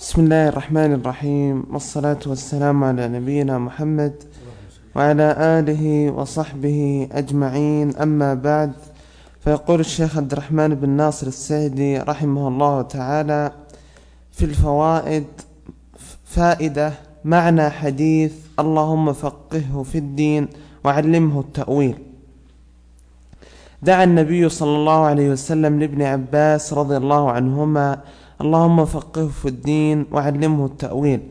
بسم الله الرحمن الرحيم، والصلاة والسلام على نبينا محمد وعلى آله وصحبه أجمعين. أما بعد، فيقول الشيخ عبد الرحمن بن ناصر السعدي رحمه الله تعالى في الفوائد: فائدة: معنى حديث اللهم فقهه في الدين وعلمه التأويل. دعا النبي صلى الله عليه وسلم لابن عباس رضي الله عنهما: اللهم فقهه في الدين وعلمه التأويل.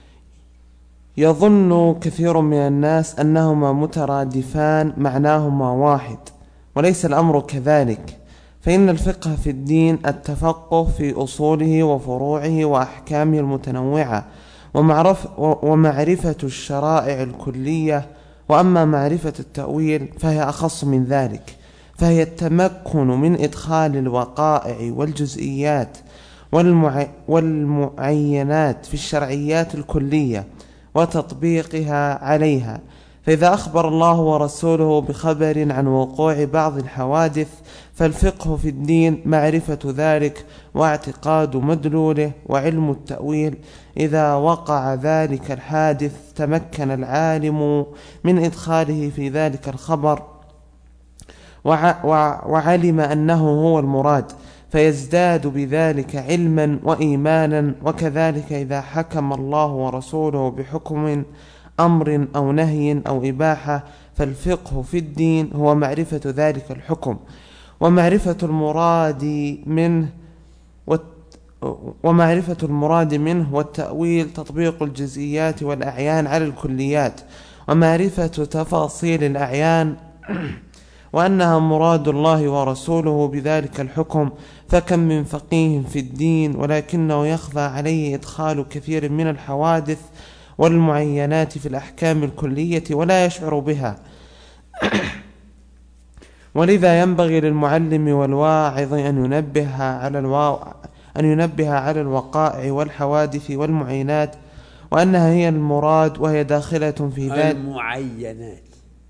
يظن كثير من الناس أنهما مترادفان، معناهما واحد، وليس الأمر كذلك، فإن الفقه في الدين التفقه في أصوله وفروعه وأحكامه المتنوعة ومعرفة الشرائع الكلية. وأما معرفة التأويل فهي أخص من ذلك، فهي التمكن من إدخال الوقائع والجزئيات والمعينات في الشرعيات الكلية وتطبيقها عليها. فإذا أخبر الله ورسوله بخبر عن وقوع بعض الحوادث، فالفقه في الدين معرفة ذلك واعتقاد مدلوله، وعلم التأويل إذا وقع ذلك الحادث تمكن العالم من إدخاله في ذلك الخبر وعلم أنه هو المراد، فيزداد بذلك علما وإيمانا. وكذلك إذا حكم الله ورسوله بحكم أمر أو نهي أو إباحة، فالفقه في الدين هو معرفة ذلك الحكم ومعرفة المراد منه، والتأويل تطبيق الجزئيات والأعيان على الكليات ومعرفة تفاصيل الأعيان وأنها مراد الله ورسوله بذلك الحكم. فكم من فقيه في الدين ولكنه يخفى عليه إدخال كثير من الحوادث والمعينات في الأحكام الكلية ولا يشعر بها. ولذا ينبغي للمعلم والواعظ أن ينبه على الوقائع والحوادث والمعينات وأنها هي المراد، وهي داخلة في ذلك المعينات.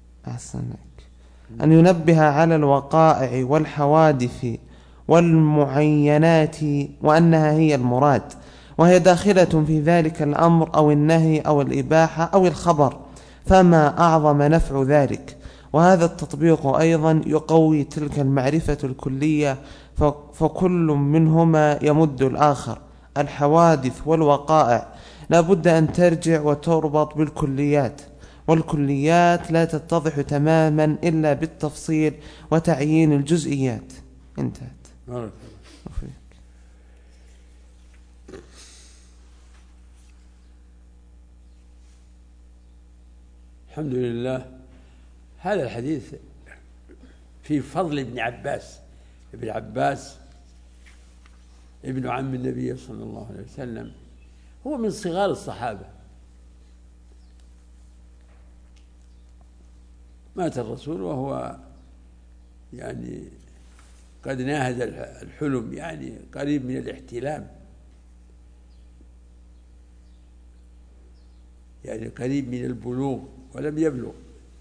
أن ينبه على الوقائع والحوادث والمعينات وأنها هي المراد، وهي داخلة في ذلك الأمر أو النهي أو الإباحة أو الخبر، فما أعظم نفع ذلك. وهذا التطبيق أيضا يقوي تلك المعرفة الكلية، فكل منهما يمد الآخر. الحوادث والوقائع لا بد أن ترجع وتربط بالكليات، والكليات لا تتضح تماما إلا بالتفصيل وتعيين الجزئيات. انتهت. الحمد لله. هذا الحديث في فضل ابن عباس. ابن عباس ابن عم النبي صلى الله عليه وسلم، هو من صغار الصحابة. مات الرسول وهو يعني قد ناهز الحلم، يعني قريب من الاحتلام، يعني قريب من البلوغ ولم يبلغ،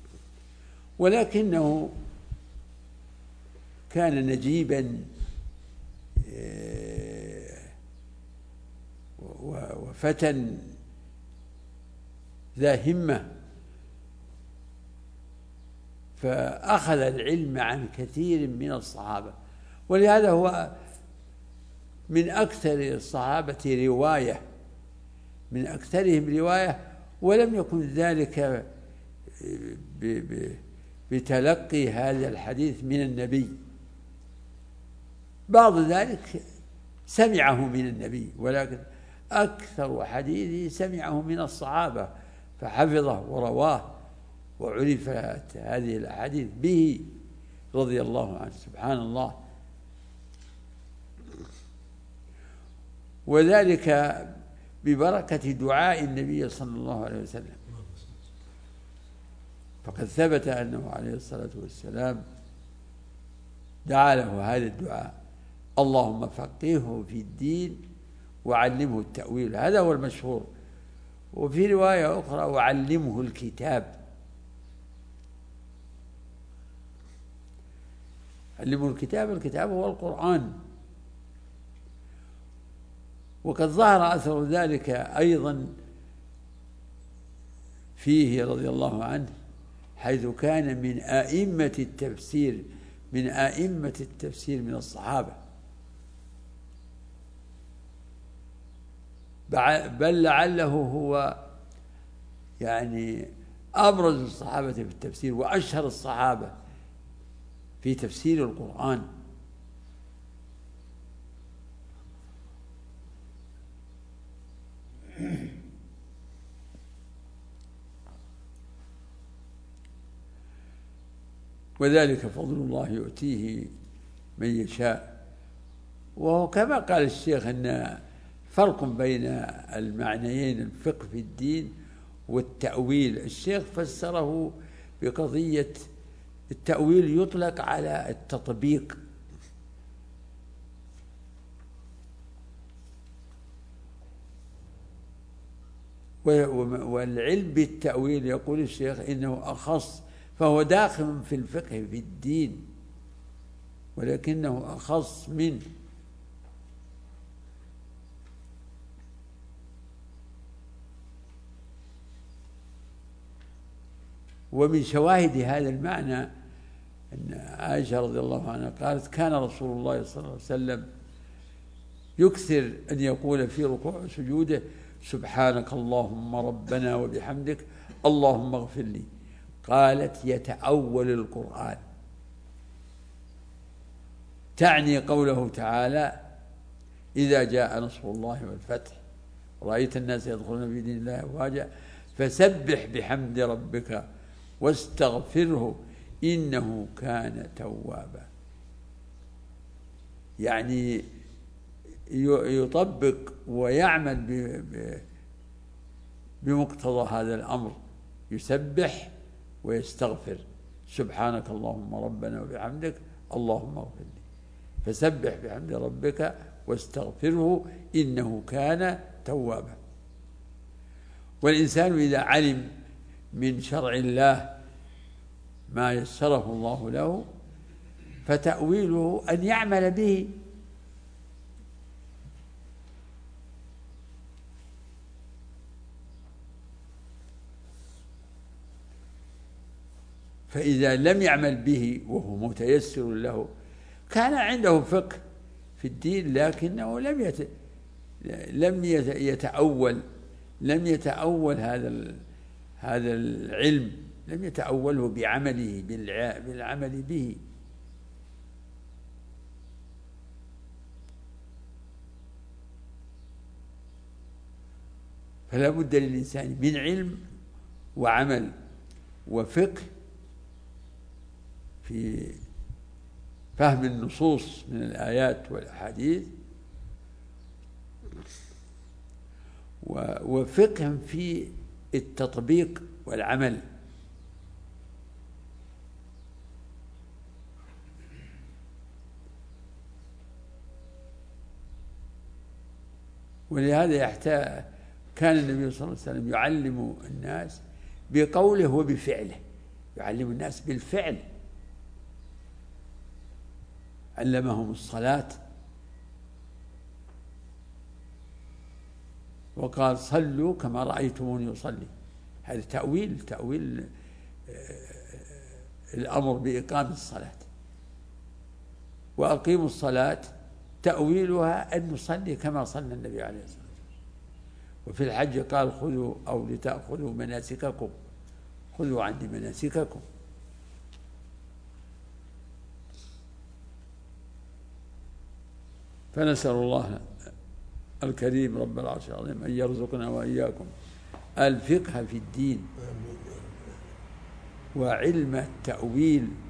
ولكنه كان نجيبا وفتى ذا همة، فأخذ العلم عن كثير من الصحابة، ولهذا هو من أكثر الصحابة رواية، من أكثرهم رواية، ولم يكن ذلك بتلقي هذا الحديث من النبي، بعض ذلك سمعه من النبي، ولكن أكثر حديثه سمعه من الصحابة فحفظه ورواه، وعرفت هذه الأحاديث به رضي الله عنه. سبحان الله. وذلك ببركة دعاء النبي صلى الله عليه وسلم، فقد ثبت أنه عليه الصلاة والسلام دعا له هذا الدعاء: اللهم فقهه في الدين وعلمه التأويل. هذا هو المشهور. وفي رواية أخرى: وعلمه الكتاب. علمه الكتاب، الكتاب هو القرآن. وقد ظهر أثر ذلك أيضا فيه رضي الله عنه، حيث كان من أئمة التفسير من الصحابة، بل لعله هو يعني أبرز الصحابة في التفسير وأشهر الصحابة في تفسير القرآن. وذلك فضل الله يؤتيه من يشاء. وهو كما قال الشيخ أن فرق بين المعنيين، الفقه في الدين والتأويل. الشيخ فسره بقضية التأويل يطلق على التطبيق، والعلم بالتأويل يقول الشيخ إنه أخص، فهو داخل في الفقه في الدين ولكنه أخص منه. ومن شواهد هذا المعنى أن عائشة رضي الله عنها قالت: كان رسول الله صلى الله عليه وسلم يكثر أن يقول في ركوع وسجوده: سبحانك اللهم ربنا وبحمدك اللهم اغفر لي. قالت: يتأول القرآن، تعني قوله تعالى: إذا جاء نصر الله والفتح رأيت الناس يدخلون في دين الله أفواجا فسبح بحمد ربك واستغفره إنه كان توابا. يعني يطبق ويعمل بمقتضى هذا الأمر، يسبح ويستغفر: سبحانك اللهم ربنا وبحمدك اللهم اغفر لي، فسبح بحمد ربك واستغفره إنه كان توابا. والإنسان إذا علم من شرع الله ما يسره الله له فتأويله أن يعمل به، فإذا لم يعمل به وهو متيسر له كان عنده فقه في الدين لكنه لم يتأول هذا العلم، لم يتأوله بعمله بالعمل به. فلا بد للإنسان من علم وعمل وفقه في فهم النصوص من الآيات والأحاديث، وفقه في التطبيق والعمل. ولهذا كان النبي صلى الله عليه وسلم يعلم الناس بقوله وبفعله، يعلم الناس بالفعل. علمهم الصلاة وقال: صلوا كما رأيتموني أصلي. هذا تأويل الأمر بإقام الصلاة. وأقيموا الصلاة تأويلها أن نصلي كما صلى النبي عليه الصلاة والسلام. وفي الحج قال: خذوا أو لتأخذوا مناسككم، خذوا عني مناسككم. فنسأل الله الكريم رب العرش العظيم أن يرزقنا وإياكم الفقه في الدين وعلم التأويل